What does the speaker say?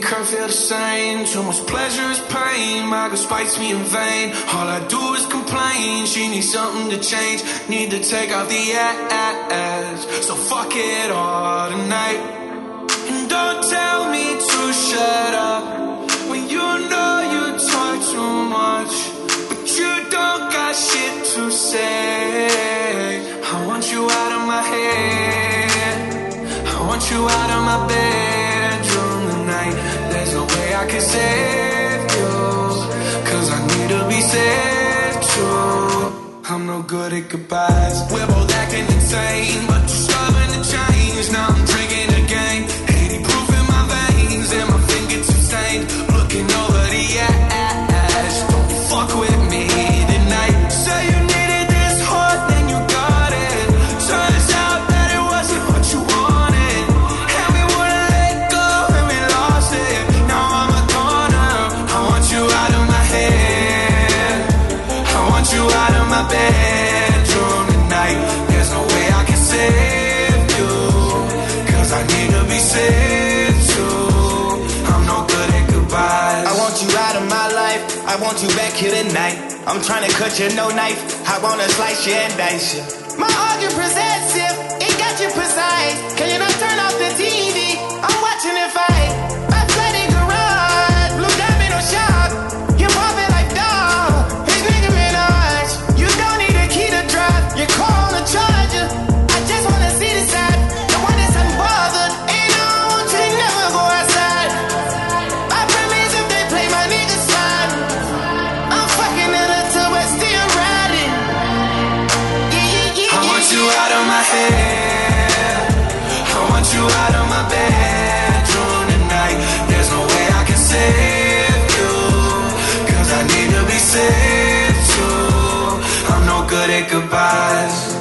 her feel the same. Too much pleasure is pain. My girl spites me in vain. All I do is complain. She needs something to change. Need to take off the ass. So fuck it all tonight. And don't tell me to shut up when you know you talk too much, but you don't got shit to say. I want you out of my head. I want you out of my bedroom tonight. There's no way I can save you, cause I need to be saved too. I'm no good at goodbyes. We're both acting insane, but you're stubborn to change. Now I'm drinking again, 80 proof in my veins, and my fingertips stained. Looking over the ass. Don't fuck with me tonight. Say you needed this heart, then you got it. Turns out that it wasn't what you wanted, and we wouldn't let go, and we lost it. Now I'm a goner. I want you out of my head. I want you out of my bedroom tonight. There's no way I can save you, cause I need to be saved too. I'm no good at goodbyes. I want you out of my life. I want you back here tonight. I'm trying to cut you, no knife. I wanna slice you and dice you. My heart is possessive, it got you precise. Can you not turn off the TV? I'm watching it fight. My flooded garage, blue diamond or shop. You're popping like dog, it's Nicki Minaj. You don't need a key to drive, your car on the charger. I just wanna see the side, the one that's unbothered. And I want you to never go outside. I promise if they play my niggas slide, I'm fucking it up till we're still riding. I want you out of my head. I want you out of my bedroom tonight. There's no way I can save you, cause I need to be saved too. I'm no good at goodbyes.